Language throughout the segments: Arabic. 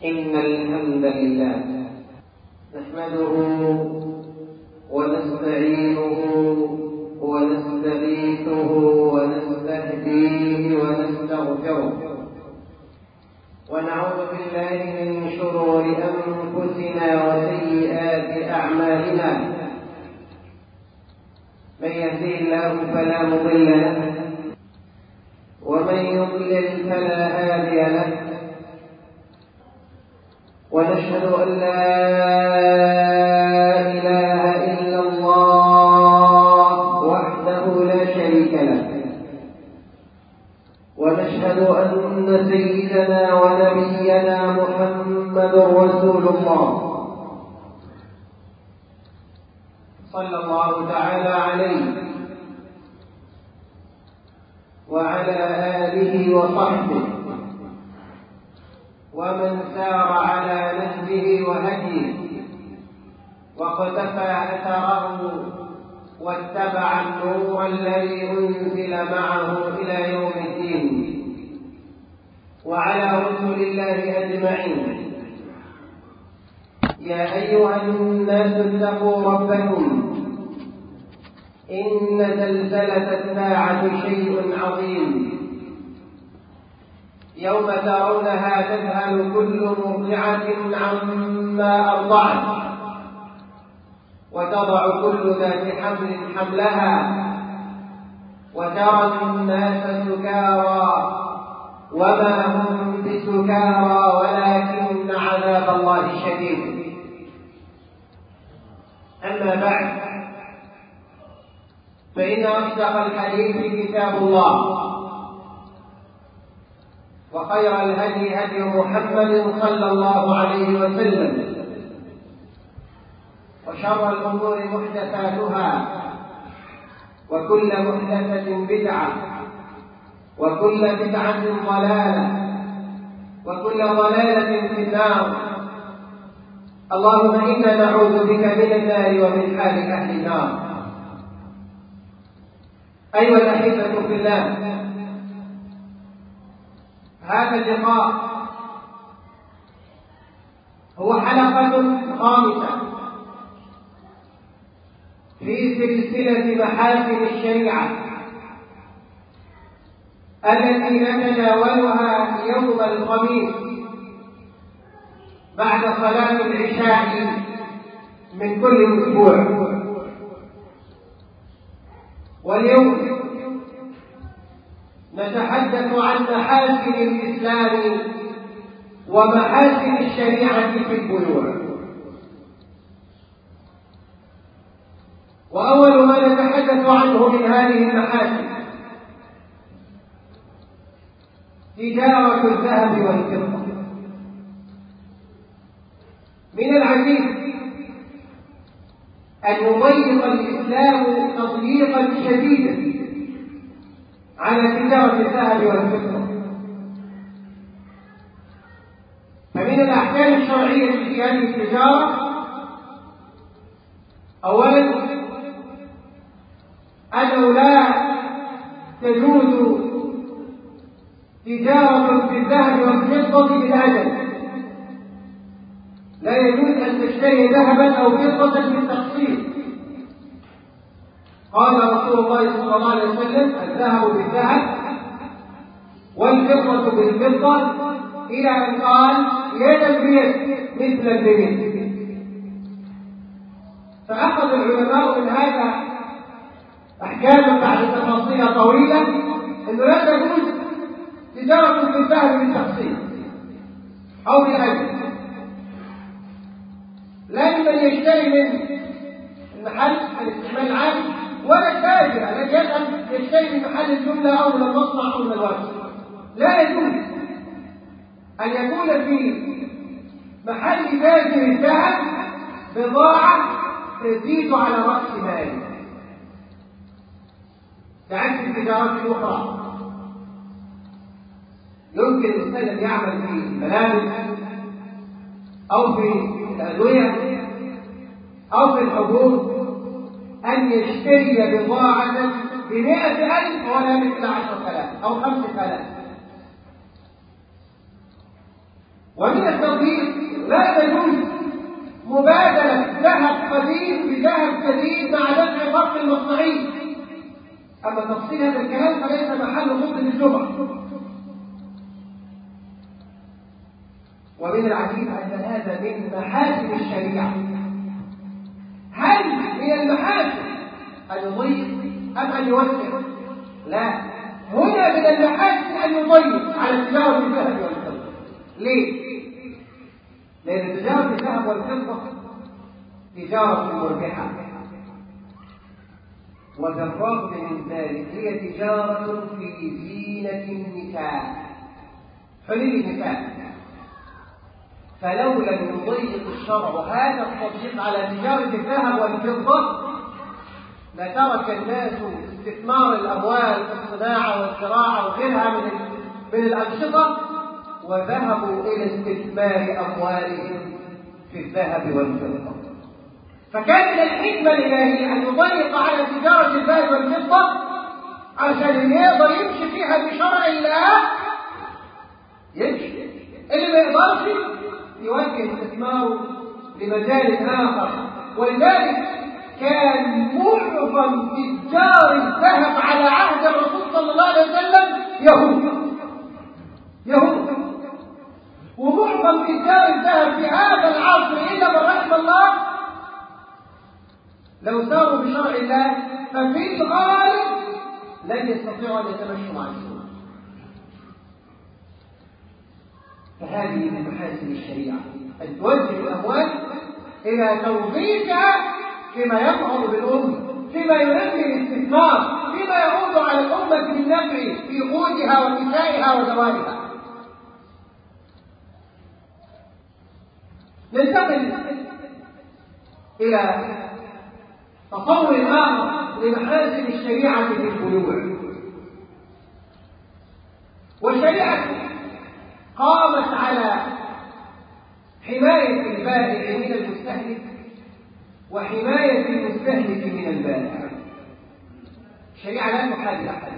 إن الحمد لله نحمده ونستعينه ونستغيثه ونستهديه ونستغفره ونعوذ بالله من شرور أنفسنا وسيئات أعمالنا. من يهديه الله فلا مضل له ومن يضلل فلا هادي له، ونشهد أن لا إله إلا الله وحده لا شريك له، ونشهد أن سيدنا ونبينا محمد رسول الله صلى الله تعالى عليه وعلى آله وصحبه ومن سار على نهجه وهديه واقتفى أثره واتبع النور الذي أنزل معه إلى يوم الدين، وعلى رسل الله أجمعين. يا أيها الناس اتقوا ربكم، إن زلزلة الساعة شيء عظيم، يوم ترونها تذهل كل مرضعة عما أرضعت وتضع كل ذات حمل حملها وترى الناس سكارى وما هم بسكارى ولكن عذاب الله شديد. أما بعد، فإن أصدق الحديث كتاب الله، وخير الهدي هدي محمد صلى الله عليه وسلم، وشر الأمور محدثاتها، وكل محدثة بدعة، وكل بدعة ضلالة، وكل ضلالة في النار. اللهم إنا نعوذ بك من النار ومن حال أهل النار. أيها الأحبة في الله، هذا اللقاء هو حلقة خامسة في سلسلة محاسن الشريعة التي نتناولها يوم الخميس بعد صلاة العشاء من كل أسبوع. واليوم نتحدث عن محاسن الإسلام ومحاسن الشريعة في البيوع. وأول ما نتحدث عنه من هذه المحاسن تجارة الذهب والفضة. من العجيب أن يضيق الإسلام تضييقا شديدا على تجارة الذهب والفضة. فمن الأحكام الشرعية في هذه التجارة أولا أنه لا تجوز تجارة في الذهب والفضة بالأجل. لا يجوز أن تشتري ذهبا أو فضة بالتقسيط. قال رسول الله صلى الله عليه وسلم: الذهب بالذهب والفضة بالفضة، إلى أن قال: يدا بيد مثلا بمثل. فأخذ العلماء من هذا أحكاما بعد تفاصيل طويلة أنه لا تجوز تجارة في الذهب بالتقسيط أو بالأجل. لا من يشتري من المحل الاستعمال العام، ولا التاجر الذي يذهب يشتري من محل الجملة أو من المصنع أو من الورشة. لا يجوز أن يكون في محل تاجر الذهب بضاعة تزيد على رأس ماله، بعكس التجارات الأخرى. يمكن الإنسان أن يعمل في الملابس أو في الأدوية أو في الحبوب أن يشتري بضاعة ب100,000 ولا مثل 10,000 أو 5,000. ومن التوظيف لا تجوز مبادلة ذهب قديم بذهب جديد مع دفع فرق المصنعي. أما تفصيل هذا الكلام فليس محل خطبة الجمعة. ومن العجيب أن هذا من محاسن الشريعة. هل من المحاسن أن يضيق أم أن يوسع؟ لا، هنا من المحاسن أن يضيق على تجارة الذهب والفضة. ليه؟ لأن تجارة الذهب والفضة تجارة مربحة، وبالرغم من ذلك هي تجارة في زينة النكاح، حلي النكاح. فلو لم يضيق الشرع هذا التضييق على تجارة الذهب والفضة لترك الناس استثمار الأموال في الصناعة والزراعة وغيرها من الأنشطة، وذهبوا إلى استثمار أموالهم في الذهب والفضة. فكان من الحكمة الإلهية أن يضيق على تجارة الذهب والفضة عشان يقدر يمشي فيها بشرع الله يمشي، اللي ما يقدرش يوجه استثماره لمجال آخر. ولذلك كان معظم تجار الذهب على عهد الرسول صلى الله عليه وسلم يهود، ومعظم تجار الذهب في هذا العصر إلا من رحم الله لو ساروا بشرع الله ففي الغالب لن يستطيعوا أن يتمشوا مع السنة. فهذه من محاسن الشريعة أن توجه الأموال إلى توظيفها فيما ينهض بالأمة، فيما ينمي الاستثمار، فيما يعود على الأمة بالنفع في قوتها وكسائها وزوالها. ننتقل إلى تصور آخر لمحاسن الشريعة في البيوع. والشريعة قامت على حماية البائع من المستهلك وحماية المستهلك من البائع. الشريعة لا تحابي أحدا.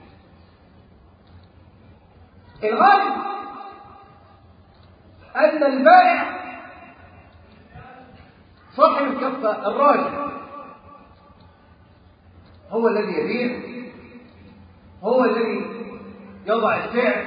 الغالب أن البائع صاحب الكفة الراجل هو الذي يبيع، هو الذي يضع السعر،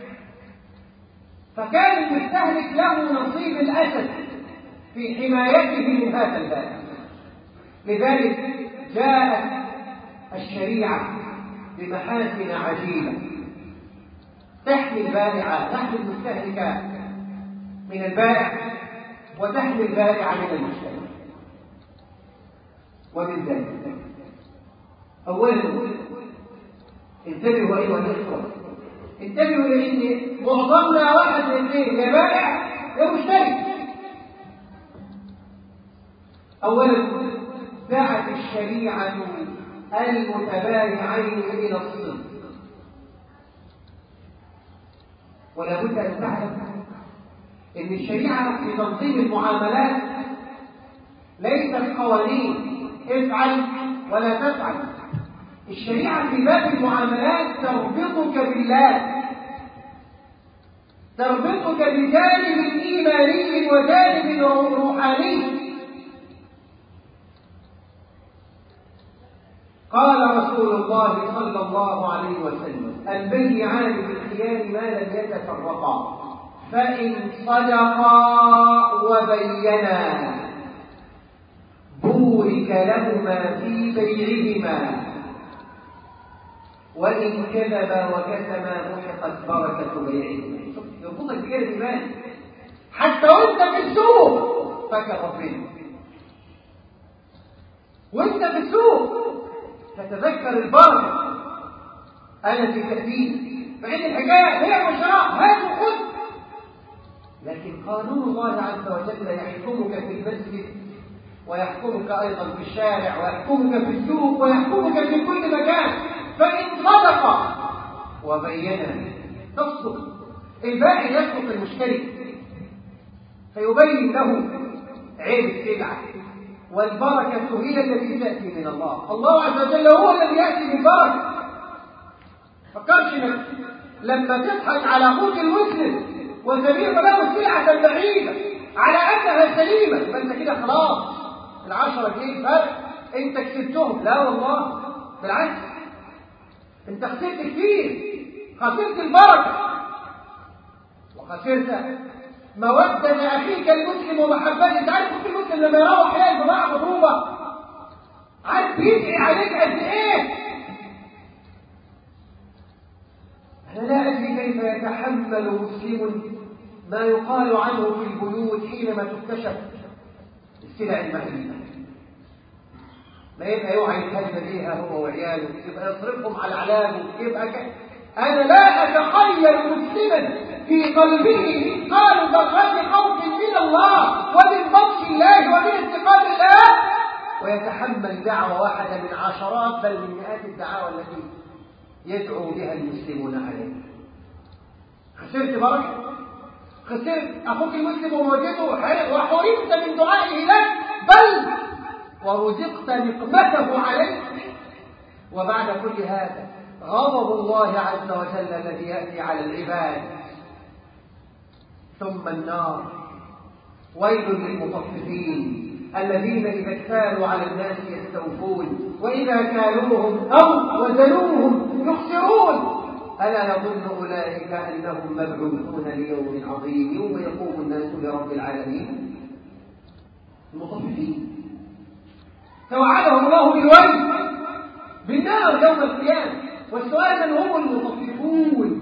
فكان المستهلك له نصيب الأسد في حمايته من هذا البائع. لذلك جاءت الشريعة بمحاسن عجيبة تحمي البائع، تحمي المستهلك من البائع وتحمي البائع من المشتري. ومن ذلك أولا انتبهوا أيها الإخوة، انتبهوا لأن معظمنا واحد من اثنين، يا بائع يا مشتري. أولا دعت الشريعة المتبايعين إلى الصدق. ولا بد أن تعلم أن الشريعة في تنظيم المعاملات ليست قوانين افعل ولا تفعل. الشريعة في باب المعاملات تربطك بالله، تربطك بجانب إيماني وجانب روحاني. قال رسول الله صلى الله عليه وسلم: البيعان بالخيار ما لم يتفرقا، فإن صدقا وبينا بورك لهما في بيعهما، وإن كذبا وكتما محقت بركة بيعهما. يربطك بجانب إيماني حتى وانت في السوق فاكر ربنا، وانت في السوق تتذكر البركة التي تأتيك. فإن الحكاية بيع وشراء هات وخذ، لكن قانون الله عز وجل يحكمك في المسجد ويحكمك أيضا في الشارع ويحكمك في السوق ويحكمك في كل مكان. فإن صدق وبينا تصدق، البائع يصدق المشتري فيبين له عيب السلعة، والبركة هي التي تأتي من الله. الله عز وجل هو الذي يأتي بالبركة. فكرش لما تضحك على أخوك المسلم وتبيع له سلعة بعيدة على أنها سليمة، فأنت كده خلاص 10 جنيه فرق أنت كسبتهم. لا والله، بالعكس، أنت خسرت كتير، خسرت البركة، وخسرت مودة أخيك المسلم ومحبته. أنت عارف أخيك المسلم لما يروح يلاقي البضاعة مضروبة عارف بيدعي عليك قد إيه؟ أنا لا أدري كيف يتحمل مسلم ما يقال عنه في البيوت حينما تكتشف السلع المهينة، ما يبقى يوعي يتهدى بيها هو وعياله، يبقى يصرفهم على علاجه، يبقى أنا لا أتخيل مسلما في قلبه مثقال ذرة خوف من الله ومن بطش الله ومن انتقام الله ويتحمل دعوة واحدة من عشرات بل من مئات الدعاوى التي يدعو بها المسلمون عليه. خسرت بركة، خسرت أخوك المسلم وموجته وحرمت من دعائه لك، بل ورزقت نقمته عليك. وبعد كل هذا غضب الله عز وجل الذي يأتي على العباد، ثم النار. ويل للمطففين الذين إذا اكتالوا على الناس يستوفون وإذا كالوهم أو وزنوهم يخسرون ألا يظن أولئك أنهم مبعوثون ليوم عظيم يوم يقوم الناس لرب العالمين. المطففين توعدهم الله بالويل بالنار يوم القيامة، والسؤال من هم المطففون؟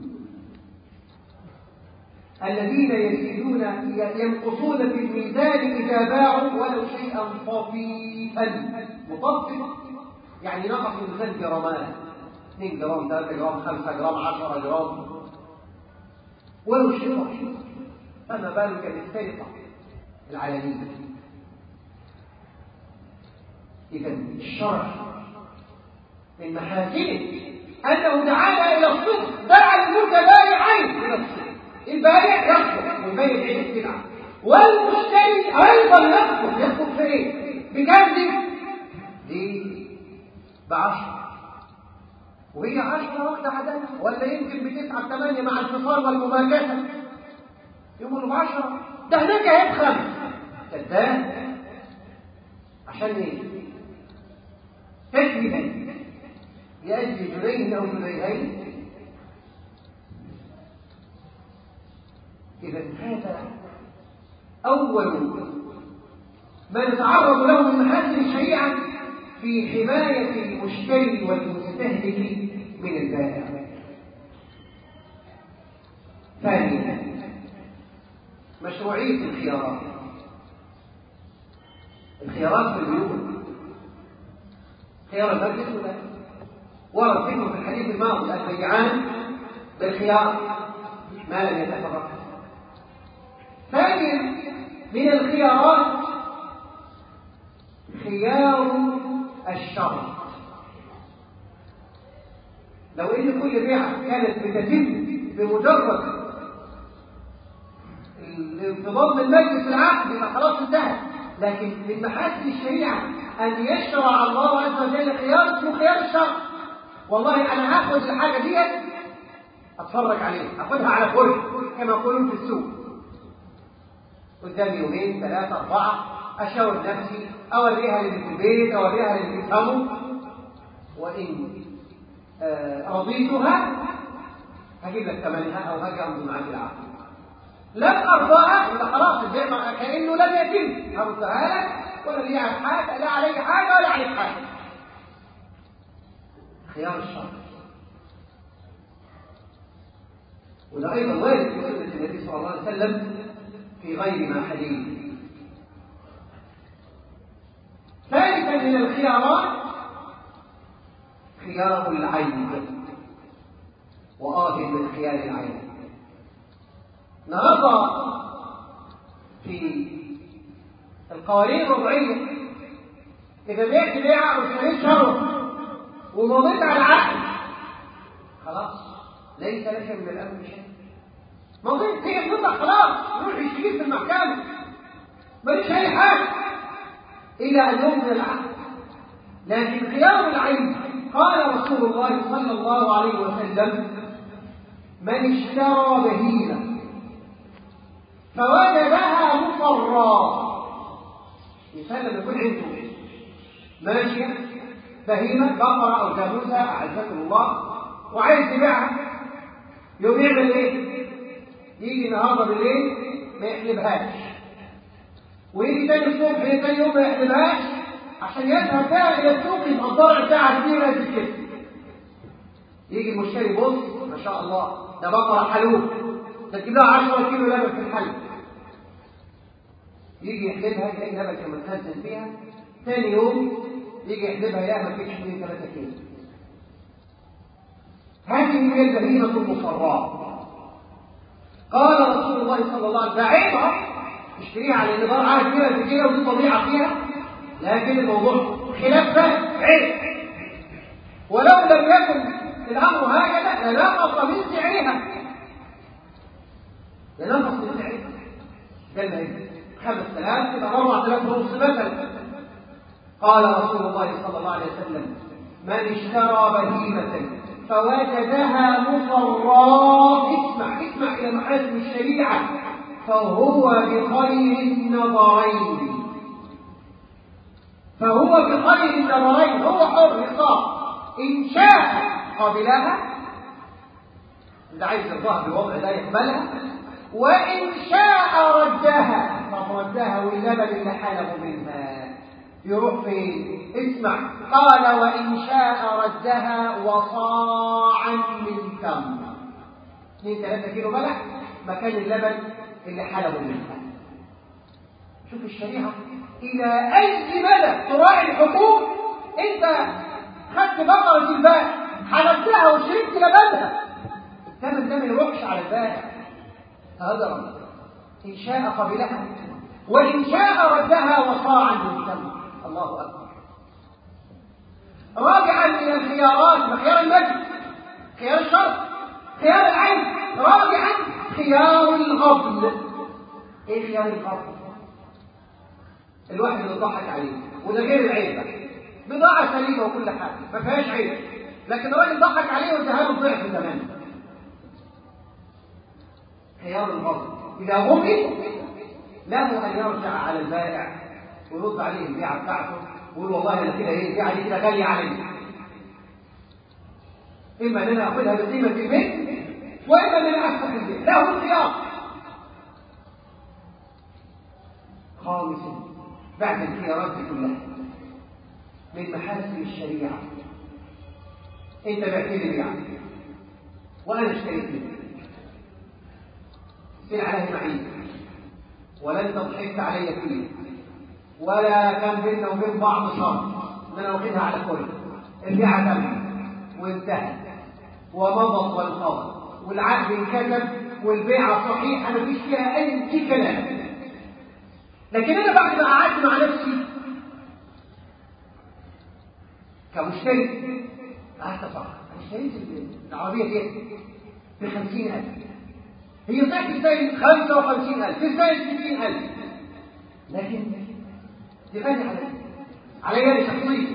الذين يزيدون ينقصون في الميزان إذا باعوا ولو شيئا طفيفا. مطفف يعني نقص الميزان جرامات، 2 جرام 3 جرام 5 جرام 10 جرام ولو شيء طفيف، فما بالك بالسرقة العالمية. إذا الشرع من محاسنه أنه دعانا إلى الصدق، دعا المتبايعين إلى الصدق. البائع يصدق ويبين عين السلعة، والمشتري أيضا يصدق في إيه؟ بكام دي؟ ب10، وهي 10 واحدة عددها، ولا يمكن ب9 ب8 مع الفصال والمباكسة، يقولوا ب10، ده هناك هيبخل. كذاب. عشان ايه؟ تكذبا لأجل جنيه أو جنيهين. إذا هذا أول ما نتعرض له من محاسن الشريعة في حماية المشتري والمستهلك من البائع. ثانيا مشروعية الخيارات. الخيارات في البيوت، خيار المجلس ولا ورد ذكره في الحديث الماضي البيعان بالخيار ما لم يتفرقا. ثانيا من الخيارات خيار الشرط. لو ان كل بيعه كانت بتتم بمجرد الانفضاض من مجلس العقد يبقى خلاص انتهت، لكن من محاسن الشريعه ان يشرع الله عز وجل خيار اسمه خيار الشرط. والله انا هاخد الحاجه ديت اتفرج عليها، اخدها على فرج كما يقولون في السوق، قدامي 2 3 4 اشاور نفسي، اوريها اللي في البيت، اوريها اللي بيفهموا، وان رضيتها هجيب لك ثمنها او هاجي امضي معاك العقد. لم ارضاها يبقى خلاص البيع كانه لم يتم، هردها لك ولا لي حاجه، لا عليك حاجه ولا عليك حاجه. خيار الشرط. وده ايضا وارد في سنه النبي صلى الله عليه وسلم في غير ما حديث. ثالثا من الخيارات خيار العين، وآخر من خيار العين. النهارده في القوانين الوضعيه اذا بعت بيعه واشتريت شهر ومضيت على عقد خلاص ليس لك من الامر شيء. مضيت هي تطلع خلاص روح يشتكيك في المحكمه ماليش اي حاجه الى ان يمضي العقد. لكن خيار العين قال رسول الله صلى الله عليه وسلم من اشترى بهيمه فوجدها مصرا. الإنسان لما يكون عنده ماشية بهيمة بقرة أو جاموسة أعزكم الله وعايز يبيعها، يقوم يعمل إيه؟ يجي النهارده بالليل ما يحلبهاش، ويجي تاني الصبح تاني يوم ما يحلبهاش عشان يذهب بها إلى السوق يبقى الضرع بتاعها كبيرة زي كده. يجي المشتري يبص ما شاء الله ده بقرة حلوب، ده تجيب لها 10 كيلو لبن في الحلب. يجي يحلبها يلاقي لبن كان متخزن فيها، ثاني يوم يجي يحلبها يلاقي ما فيش 2-3 كيلو. هذه هي البهيمة المصراة. قال رسول الله صلى الله عليه وسلم بعيبها اشتريها على ان ضرعها كبيرة في كده ودي طبيعة فيها، لكن الموضوع خلاف عيب. ولو لم يكن الامر هكذا لنقص من سعرها، لنقص من سعرها. ده البهيمة 5000 يبقى 4000 ونص مثلا. قال رسول الله صلى الله عليه وسلم من اشترى بهيمة فوجدها مصرا، اسمع إلى محاسن الشريعة، فهو بخير النظرين. هو حر يختار، إن شاء قبلها، إذا عايز يرضاها بالوضع ده يقبلها، وإن شاء ردها. طب ردها واللبن اللي حلبه منها يروح فين؟ اسمع، قال وإن شاء ردها وصاعا من تمر، 2-3 كيلو بلح مكان اللبن اللي حلبه منها. شوف الشريعة إلى أي مدى تراعي الحقوق. أنت خدت بقرة البائع حلبتها وشربت لبنها، الثمن ده ما يروحش على البائع، هذا رمز. إن شاء قبلها وإن شاء ردها وصاعا من تمر. الله أكبر. راجعا من الخيارات، خيار المجد، خيار الشرط، خيار العين، راجعا خيار الغبن. ايه خيار الغبن؟ الواحد اللي ضحك عليه، وده غير العيب بقى، بضاعة سليمة وكل حاجة ما فيهاش عيب، لكن الراجل ضحك عليه واداها له ضعف الثمن. خيار الغبن إذا غبن له أن يرجع على البائع ويرد عليه البيعة بتاعته ويقول والله أنا كده إيه البيعة دي كده غالية علي، إما أن أنا أخذها بقيمة البيت وإما أن أنا أفتح البيت، له الخيار. خامسا بعد الخيارات كلها من محاسن الشريعة، أنت بعت لي بيعة وأنا اشتريت منك، سن عليه معي ولن تضحكت علي فيه ولا كان بيننا وبين بعض شرط ان انا واخدها على كل البيعه تمت وانتهت ومضت وانقضت والعقد انكتب والبيعه صحيحه ما فيش فيها اي كلام. لكن انا بعد ما قعدت مع نفسي كمشتري قعدت افكر انا اشتريت العربيه دي ب 50,000، هي صحيح تستاهل 55,000 تستاهل 60,000، لكن تغني على يدي شخصية.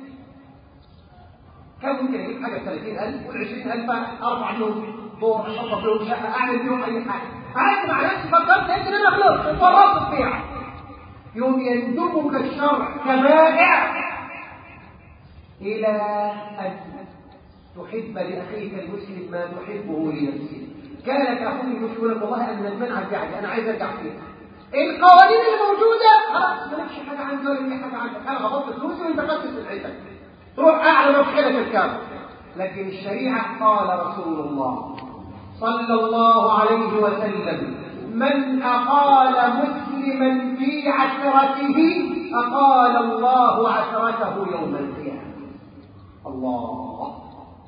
كم ممكن اجيب حاجه ب 30,000 وال 20,000 ارفع لهم دور اشطب لهم شقه اعمل بيهم اي حاجه. قعدت مع نفسي فكرت ان انا غلطت ورطت فيها. يوم يندبك الشرع كبائع الى ان تحب لاخيك المسلم ما تحبه لنفسك. كانت اخوي يقول لك والله انا ندمان على البيعه انا عايز ارجع فيها. القوانين الموجوده خلاص مالكش حاجه عندي ولا لي حاجه عندك، انا غضبت فلوسي وانت خدت سلعتك تروح اعلى مشكله الكامل. لكن الشريعه قال رسول الله صلى الله عليه وسلم من اقال مسلما في عثرته اقال الله عثرته يوم القيامه. الله.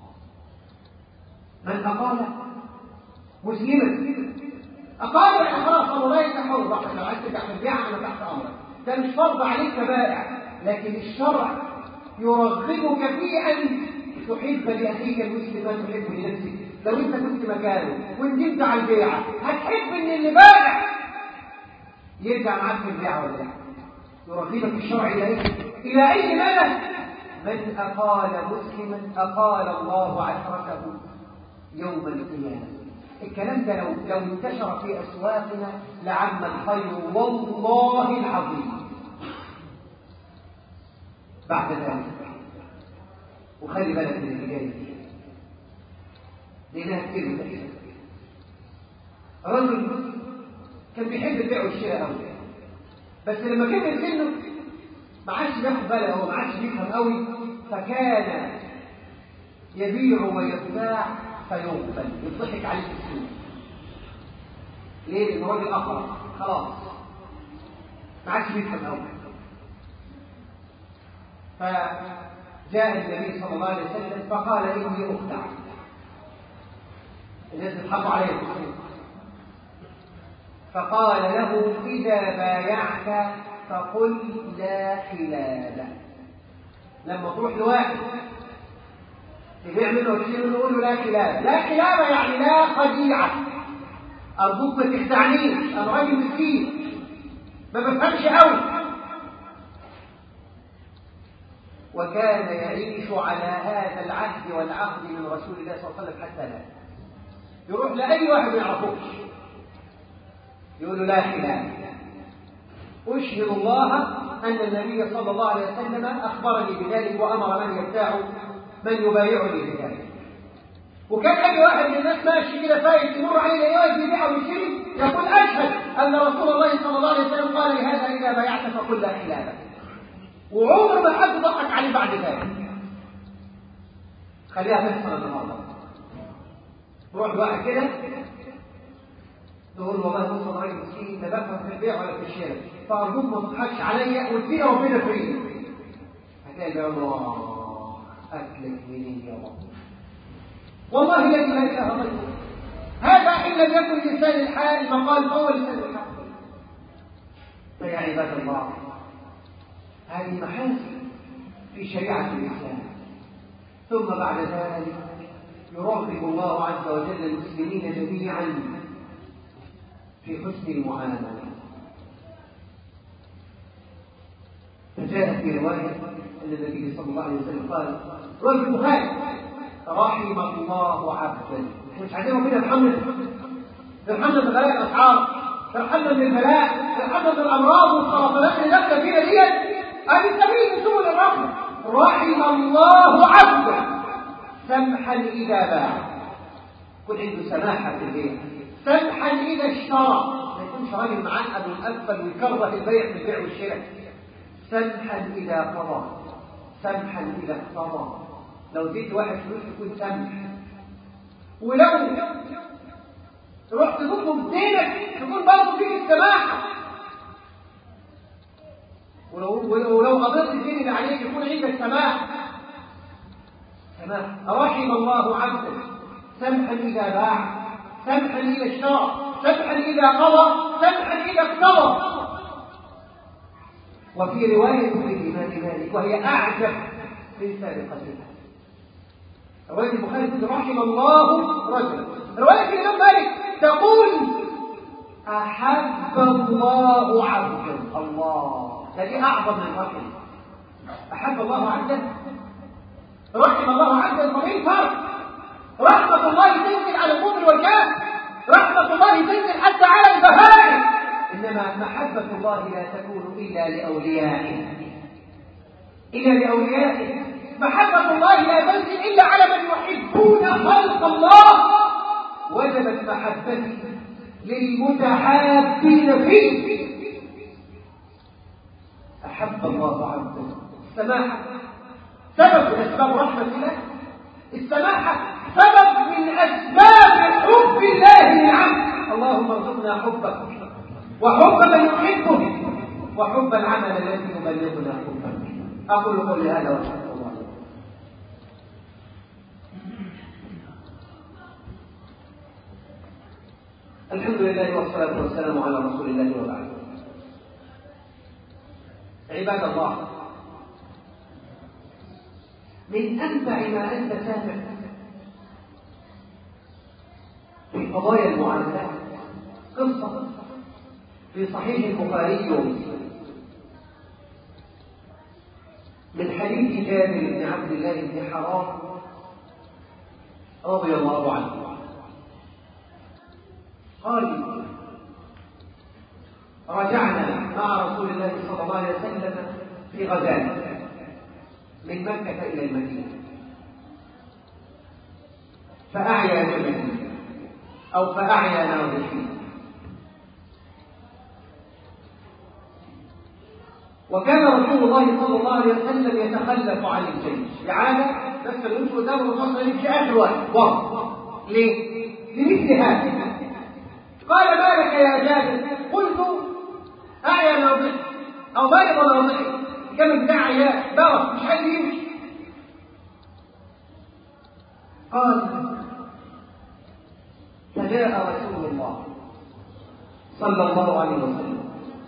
من اقال مسلما أقال يعني خلاص الله يتحول بقى، لو عايز ترجع في البيعة أنا تحت أمرك، ده مش فرض عليك كبائع، لكن الشرع يرغبك في أن تحب لأخيك المسلم ما تحب لنفسك. لو أنت كنت مكانه وندمت على البيعة هتحب إن اللي بايع يرجع معاك في البيعة ولا لا؟ يرغبك الشرع إلى إيه؟ إلى أي مدى؟ من أقال مسلما أقال الله عثرته يوم القيامة. الكلام ده لو انتشر في أسواقنا لعم الخير والله العظيم. بعد ذلك وخلي بالك من اللي جاي لأنها كتير بتحصل. رجل كان بيحب البيع والشراء قوي، بس لما كبر سنه ما عادش بياخد باله، هو ما عادش بيفهم قوي، فكان يبيع ويبتاع فيقبل، يضحك عليه في السوق. ليه؟ لأنه راجل أقرأ خلاص ما عادش بيفهم قوي. فجاء النبي صلى الله عليه وسلم فقال إني أخدع. الناس بيضحكوا عليه في السوق، فقال له إذا بايعت فقل لا خلال. لما تروح لواحد تبيع منه وتشتري منه قول له لا خلال. لا خلال يعني لا خديعة، أرجوك ما تخدعنيش، أنا راجل مسكين ما بفهمش قوي. وكان يعيش على هذا العهد والعقد من رسول الله صلى الله عليه وسلم حتى لا يروح لأي واحد ما يعرفوش يقول له لا خلال. أشهد الله أن النبي صلى الله عليه وسلم أخبرني بذلك وأمر من يبتاع من يبايعني بذلك. وكان أي واحد من الناس ماشي كده فايت يمر عليه يواجه يبيع ويشتري يقول أشهد أن رسول الله صلى الله عليه وسلم قال لهذا إذا بايعت فقل لا خلال. وعمر ما حد ضحك عليه بعد ذلك. خليها تحصل النهارده. روح واحد كده تقول والله بص انا راجل مسكين لا بفهم في البيع ولا في الشراء، فارجوك ما تضحكش عليا واديني ربنا فيه. هتلاقي بيقول الله اكلك منين يا رب، والله الذي لا اله غيره. هذا ان لم يكن لسان الحال مقال فهو لسان الحال. فيا عباد الله هذه محاسن في شريعه الاسلام. ثم بعد ذلك يراقب الله عز وجل المسلمين جميعا في حسن المعامله. فجاء في روايه ان النبي صلى الله عليه وسلم قال رجل البخاري رحم الله عبدا. مش عايزين كده محمد بغلاء الاسعار، ترحمنا من البلاء، ترحمنا من الامراض والسرطانات اللي داخله فينا ديت. هذه سبيل سبل الرحمه. رحم الله عبدا سمحا اذا باع، يكون عنده سماحه في البيع، سمحا اذا اشترى، ما يكونش راجل معقد ومقفل ويكره البيع في البيع والشراء، سمحا اذا قضى، سمحا اذا اقتضى. لو اديت واحد فلوس يكون سمح، ولو رحت تطلب دينك تكون برضه فيه السماحه، ولو قضيت الدين اللي عليك يكون عندك سماحه. رحم الله عبدا سمحا اذا باع، سمحا اذا اشترى، سمحا اذا قضى، سمحا اذا اقتضى. وفي روايه للامام مالك وهي اعجب من سابقتها، روايه البخاري تقول رحم الله رجلا، روايه الامام مالك تقول احب الله عبدا. الله هذه اعظم من رحم. احب الله عبدا، رحم الله عبدا. فمن فرق؟ رحمه الله تنزل على المؤمن والكافر، رحمه الله تنزل حتى على البهائم، انما محبه الله لا تكون الا لاوليائه، محبه الله لا تنزل الا على من يحبون خلق الله. وجبت محبتي للمتحابين فيه. احب الله عبدا. السماحه سبب من اسباب رحمه الله، السماحه سبب من اسباب حب الله للعبد. اللهم ارزقنا حبك وحب من يحبه وحب العمل الذي يبلغنا حبك. اقول قولي هذا واستغفر الله. الحمد لله والصلاه والسلام على رسول الله وبعد. عباد الله، من أنفع ما أنت سامع في قضايا المعاملات قصة في صحيح البخاري ومسلم من حديث جابر بن عبد الله بن حرام رضي الله عنه قال رجعنا مع رسول الله صلى الله عليه وسلم في غزاة من مكة إلى المدينة، فأعيا جمل أو فأعيا ناضحين، وكان رسول الله صلى الله عليه وسلم يتخلف عن الجيش إعادة نفس الوجه قدام الرسول صلى الله عليه وسلم في آخر وقت. ليه؟ لمثل هذا. قال ما لك يا جابر؟ قلت أعيا ناضحي أو مرض ناضحي، الجمل بتاع عياء برص مش عايز يمشي. قال فجاء رسول الله صلى الله عليه وسلم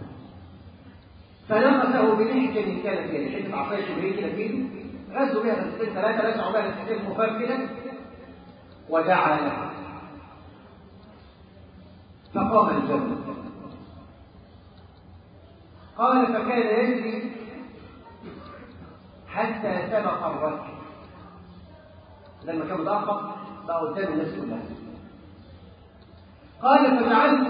فنقصه بنحجة كانت في يده، حته عصايه شبريه كده في ايده، غزوا بها غزتين ثلاثه، رجعوا بها غزتين خفاف كده، ودعا له فقام الجبل. قال فكان يجري حتى سبق الركب، لما كان متأخر بقى قدام الناس كلها. قال فجعلت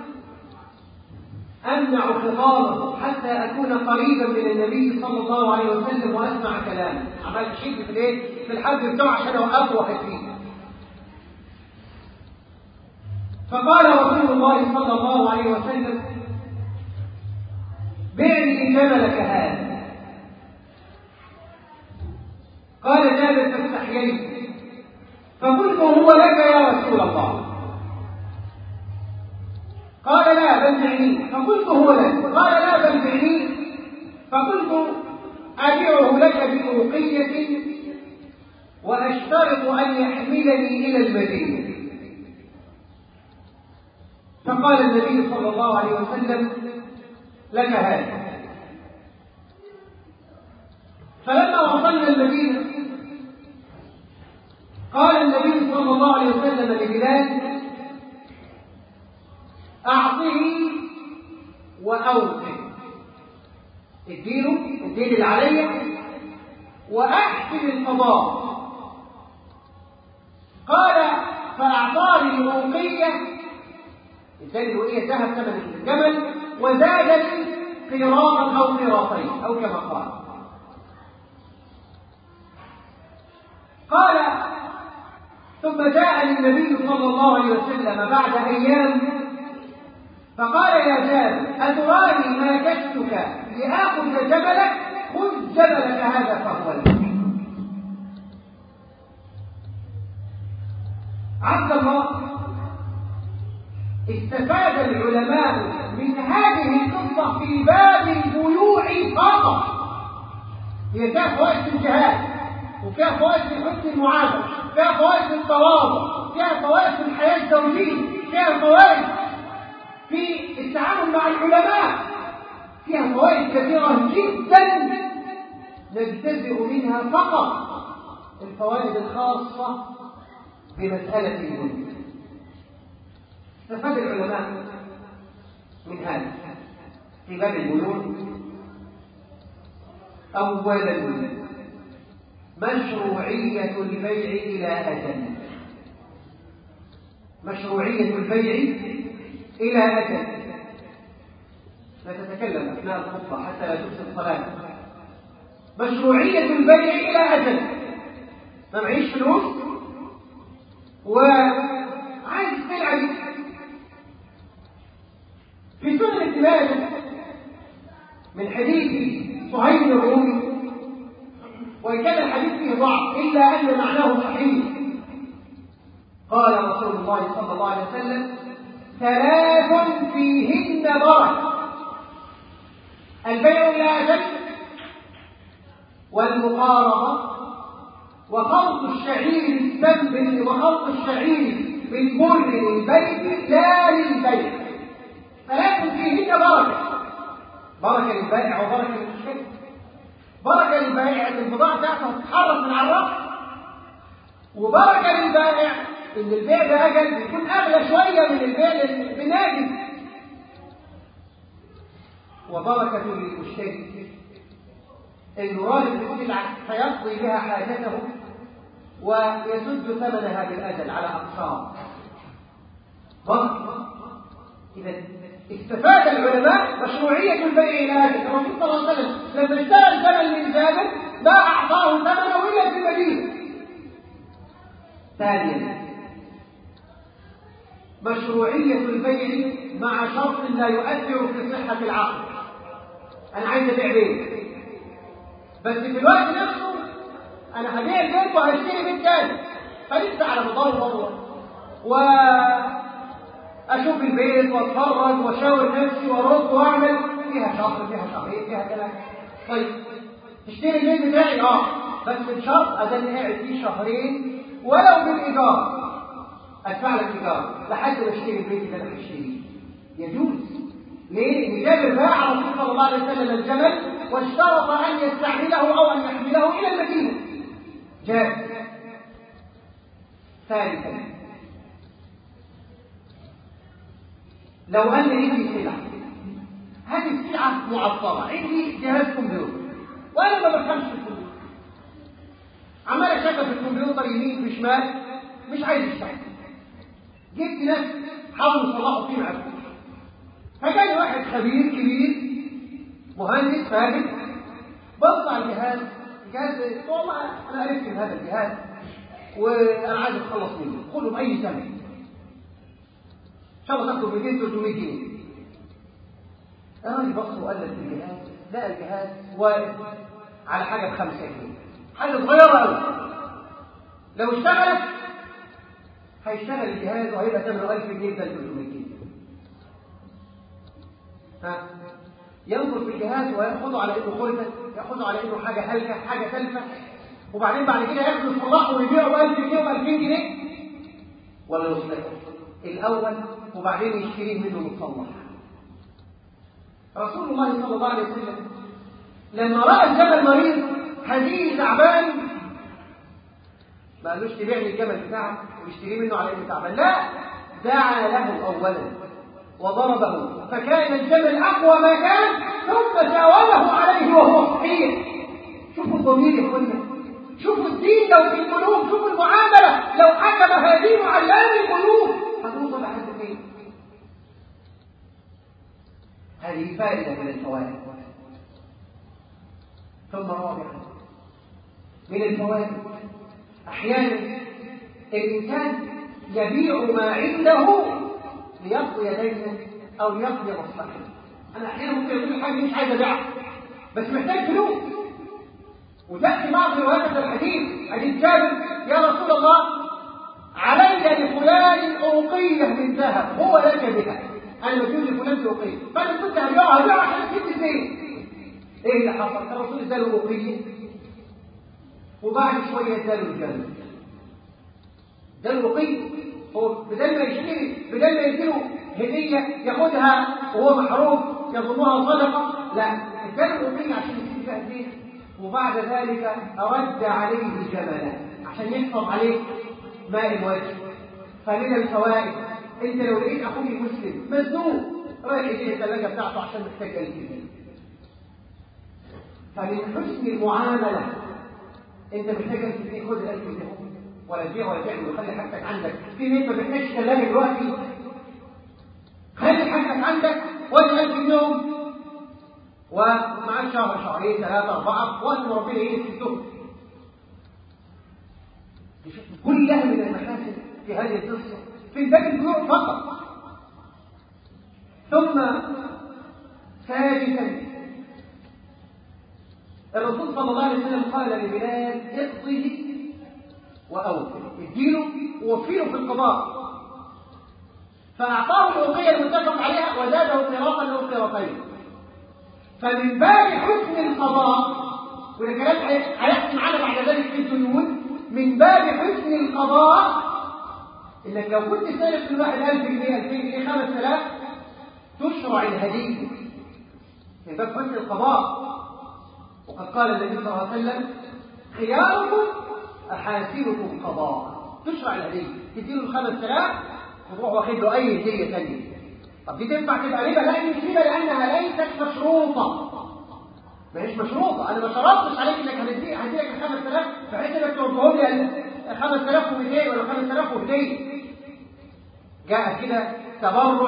أمنع خطابه حتى أكون قريبا من النبي صلى الله عليه وسلم وأسمع كلامه. عملت شيء في الايه؟ في الحد بتاعه عشان أوقفه واحد فيه. فقال رسول الله صلى الله عليه وسلم بعني جملك هذا. قال جابر فاستحييت فقلت هو لك يا رسول الله. قال لا بل بعني. فقلت هو لك. قال لا بل بعني. فقلت أبيعه لك بأوقية وأشترط أن يحملني إلى المدينة. فقال النبي صلى الله عليه وسلم لك هذا. فلما وصلنا المدينة قال النبي صلى الله عليه وسلم لبلال أعطه وأوفي، اديله الدين اللي عليا وأحسن القضاء. قال فأعطاني الوقية، اداني الوقية ذهب ثمن الجمل وزادني قيراطا أو قيراطين أو كما قال ثم جاءني النبي صلى الله عليه وسلم بعد أيام فقال يا جابر أتراني ما كدتك لآخذ جبلك؟ خذ جبلك هذا فهو لك. عبد الله، استفاد العلماء من هذه القصة في باب البيوع فقط. هي فيها فوائد في الجهاد، وفيها فوائد في حسن المعاملة، فيها فوائد في التواضع، فيها فوائد في الحياة الزوجية، فيها فوائد في التعامل مع العلماء، فيها فوائد كثيرة جدا نجتزئ منها فقط الفوائد الخاصة بمسألة البيوع. استفاد العلماء من هذا في باب البيوع. أولا مشروعية البيع إلى أجل. مشروعية البيع إلى أجل. لا تتكلم أثناء الخطبة حتى لا تفسد الصلاة. مشروعية البيع إلى أجل. ما معيش فلوس وعايز تبيع دي. في سنن التلاوة من حديث صهيب الرومي، وإن كان الحديث فيه ضعف إلا أن معناه صحيح، قال رسول الله صلى الله عليه وسلم ثلاث فيهن بركة: البيع إلى أجل، والمقارضة، وخلط الشعير بالتمر، وخلط الشعير بالبر للبيت لا للبيع. ثلاث فيهن بركة: بركة للبائع وبركة للمشتري. بركة للبائع ان البضاعة بتاعته تتحرك من على الرف، وبركة للبائع ان البيع بأجل بيكون أغلى شوية من البيع بالناجم. وبركة للمشتري انه راجل بالسلعة فيقضي بها حاجته ويسد ثمنها بالأجل على أقساط. بركة. إذا استفاد العلماء مشروعية البيع الآجل. الرسول صلى الله عليه وسلم لما اشترى الجمل من جابر ما أعطاه ثمنه إلا في المدينة. ثانيا مشروعية البيع مع شرط لا يؤثر في صحة العقد. أنا عايز أبيع بيت، بس في الوقت نفسه أنا هبيع البيت وهشتري بيت تاني، فلسه على مدور وأشوف البيت وأتفرج وأشاور نفسي وأرد وأعمل فيها شهر فيها شهرين فيها ثلاثة. طيب تشتري البيت بتاعي بس بشرط أداني قاعد فيه شهرين ولو بالإيجار، أدفع لك إيجار لحد ما أشتري البيت اللي أنا هشتريه. يجوز. ليه؟ إن جابر باع الرسول صلى الله عليه وسلم الجمل واشترط أن يستعمله أو أن يحمله إلى المدينة. جاز. ثالثا لو أن عندي سلعة، هذه السلعة معطلة، عندي جهاز كمبيوتر وأنا ما بفهمش في الكمبيوتر، عمال أشغل في الكمبيوتر يمين في شمال مش عايز يشتغل. جبت ناس حاولوا يصلحوا فيه معاكم، فجاني واحد خبير كبير مهندس فاهم بص على الجهاز والله انا عرفت من هذا الجهاز وانا عايز اتخلص منه، خده باي ثمن ان شاء الله تاخده 200 300 جنيه. الراجل بص وقال لك الجهاز، لقى الجهاز واقف على حاجه ب5 جنيه، حاجه صغيره قوي. لو اشتغلت هيشتغل الجهاز وهيبقى ثمنه 1000 جنيه بدل 300 جنيه. ينظر في الجهاز ويأخذه على انه خلفة، يأخذه على انه حاجة هلكة حاجة تلفة، وبعدين بعد كده ياخده يصلحه ويبيعه ب1000 جنيه و2000 جنيه، ولا يصلحه الأول وبعدين يشتريه منه متصلح. رسول الله صلى الله عليه وسلم لما رأى الجمل مريض هديه تعبان ما قالوش تبيعني الجمل بتاعك ويشتريه منه على انه تعبان، لا، دعا له أولا وضربه فكان الجمل أقوى ما كان ثم ساوله عليه وهو صحيح. شوفوا الضمير يا اخوانا، شوفوا الدين لو في القلوب، شوفوا المعاملة لو حكم هذه علام القلوب هتوصل لحد فين. هذه فائدة من الفوائد. ثم رابعا من الفوائد أحيانا الإنسان يبيع ما عنده ليقضي دينا او ليقضي مصلحه. انا احيانا ممكن اقول حاجه مش عايز ابيعها بس محتاج فلوس، وتاتي بعض روايات الحديث جابر يا رسول الله علي لفلان اوقيه من ذهب هو لك بها، انا بدون لفلان اوقيه فانا كنت هبيعها عشان اجيب الزين. ايه اللي حصل؟ الرسول اداله اوقيه وبعد شويه اداله الجنه. ده الوقيه هو بدل ما يشتري بدل ما يديله هديه ياخدها وهو محروم يظنها صدقه، لا، اداله الوقيه عشان يشتري فيها الدين، وبعد ذلك رد عليه جملا عشان يحفظ عليه ماء الوجه. فمن الفوائد انت لو لقيت اخوك المسلم مزنوق رايح يجيب الثلاجه بتاعته عشان محتاج الجنيه، فمن حسن المعامله انت محتاج الجنيه خد الجنيه ولا تبيع ولا تعمل وخلي حاجتك عندك. في ناس ما بيحتاجش ثلاجه دلوقتي، خلي حاجتك عندك وادي 1000 جنيه ومعاك شهر شهرين 3 4 وقت ما ربنا يجي في الدنيا. كلها من المحاسن في هذه القصه في باب البيوع فقط. ثم ثالثا الرسول صلى الله عليه وسلم قال لبلال اقضه وأوفر، اديله ووفره في القضاء، فأعطاه الأوقية المتفق عليها وزاده قراطا له قراطين. فمن باب حسن القضاء، وده كلام هيحكي معانا بعد ذلك في الديون، من باب حسن القضاء انك لو كنت سالف من واحد 1000 جنيه 2000 جنيه 5000 تشرع الهديه من باب حسن القضاء. وقد قال النبي صلى الله عليه وسلم خياركم أحاسنكم قضاء. تشرع الهديه، تديله 5000 وتروح واخد له اي هديه ثانيه. طب دي تنفع تبقى ربا؟ لا، دي ربا لانها ليست مشروطه. ما هيش مشروطه، انا ما شرطتش عليك انك هديلك 5000 بحيث انك تردهم لي 5200 ولا 5000 وهديه. جاء كده تبرع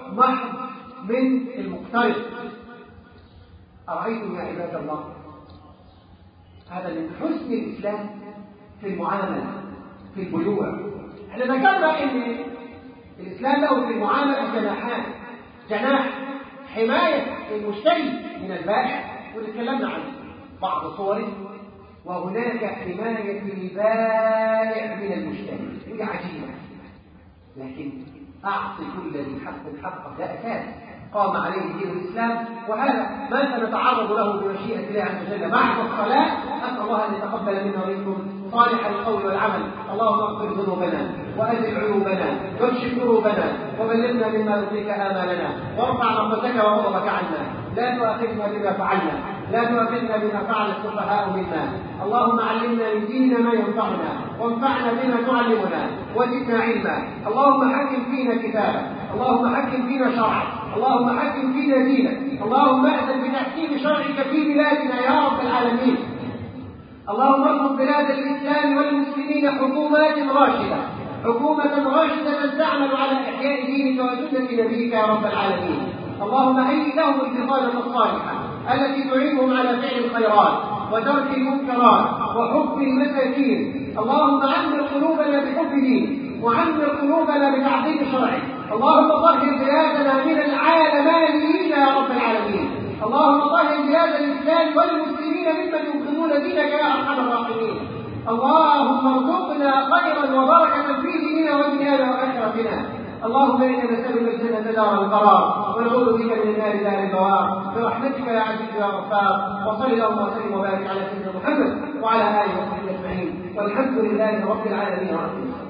محض من المقترض. أرأيتم يا عباد الله، هذا من حسن الإسلام في المعاملة في البيوع. احنا ذكرنا ان الإسلام له في المعاملة جناحان: جناح حماية المشتري من البائع وتكلمنا عنه بعض صوره، وهناك حماية البائع من المشتري. ودي عجيبة، لكن أعطي كل ذي حق حقه، ده أساس قام عليه دين الإسلام، وهذا ما سنتعرض له بمشيئة الله عز وجل بعد الصلاة. أسأل الله أن يتقبل منا ومنكم صالح القول والعمل. اللهم اغفر ذنوبنا وأزل عيوبنا واكشف كروبنا وبلغنا مما يرضيك آمالنا، وارفع مقتك وغضبك عنا. لا تؤاخذنا بما فعلنا، لا تؤاخذنا بما فعل السفهاء منا. اللهم علمنا من ديننا ما ينفعنا، وانفعنا بما تعلمنا، وزدنا علما. اللهم حكم فينا كتابك، اللهم حكم فينا شرعك، اللهم حكم فينا دينك. اللهم اأذن بتحكيم شرعك في بلادنا يا رب العالمين. اللهم ارزق بلاد الإسلام والمسلمين حكومات راشدة، حكومة راشدة تعمل على إحياء دينك وسنة نبيك يا رب العالمين. اللهم هيئ لهم البطانة الصالحة التي تعينهم على فعل الخيرات وترك المنكرات وحب المساكين. اللهم عمر قلوبنا بحب دينك، وعمر قلوبنا بتعظيم شرعك. اللهم طهر بلادنا من العالمانيين يا رب العالمين. اللهم طهر بلاد الإسلام والمسلمين ممن ينقذون دينك يا أرحم الراحمين. اللهم ارزقنا خيرا وبركة في ديننا ودنيانا وآخرتنا. اللهم إنا نسألك الجنة دار القرار، ونعوذ بك من النار دار البوار، برحمتك يا عزيز يا غفار. وصل اللهم وسلم وبارك على سيدنا محمد وعلى آله وصحبه أجمعين، والحمد لله رب العالمين.